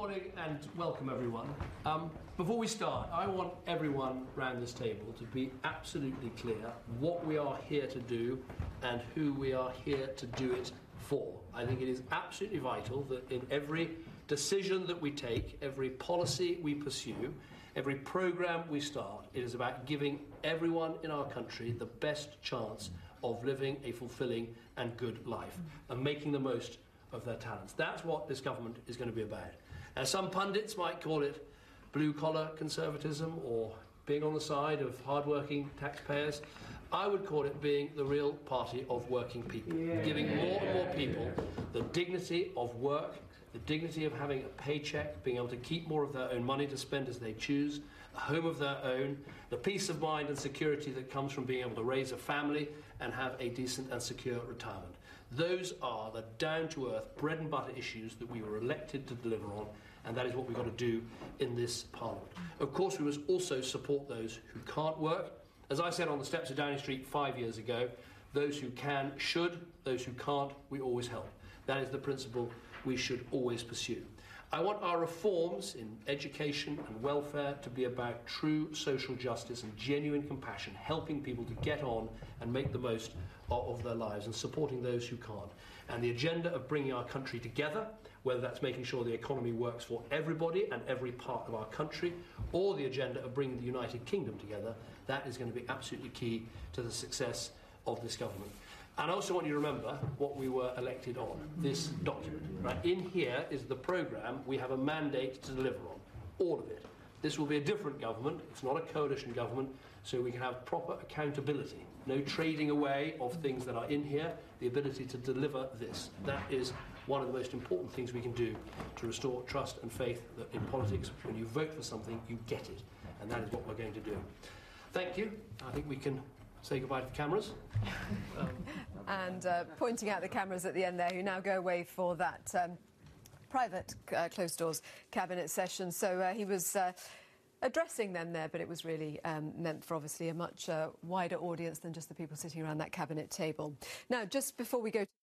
morning and welcome everyone. Before we start, I want everyone around this table to be absolutely clear what we are here to do and who we are here to do it for. I think it is absolutely vital that in every decision that we take, every policy we pursue, every programme we start, it is about giving everyone in our country the best chance of living a fulfilling and good life and making the most of their talents. That's what this government is going to be about. Now, some pundits might call it blue-collar conservatism or being on the side of hard-working taxpayers. I would call it being the real party of working people, giving more and more people the dignity of work, the dignity of having a paycheck, being able to keep more of their own money to spend as they choose, a home of their own, the peace of mind and security that comes from being able to raise a family and have a decent and secure retirement. Those are the down-to-earth, bread-and-butter issues that we were elected to deliver on, and that is what we've got to do in this Parliament. Of course, we must also support those who can't work. As I said on the steps of Downing Street 5 years ago, those who can should, those who can't, we always help. That is the principle we should always pursue. I want our reforms in education and welfare to be about true social justice and genuine compassion, helping people to get on and make the most of their lives and supporting those who can't. And the agenda of bringing our country together, whether that's making sure the economy works for everybody and every part of our country, or the agenda of bringing the United Kingdom together, that is going to be absolutely key to the success of this government. And I also want you to remember what we were elected on, this document. Right? In here is the programme we have a mandate to deliver on, all of it. This will be a different government, it's not a coalition government, so we can have proper accountability. No trading away of things that are in here, the ability to deliver this. That is one of the most important things we can do to restore trust and faith that in politics, when you vote for something, you get it. And that is what we're going to do. Thank you. I think we can say goodbye to the cameras. And pointing out the cameras at the end there, who now go away for that private closed-doors cabinet session. So he was addressing them there, but it was really meant for obviously a much wider audience than just the people sitting around that cabinet table. Now, just before we go to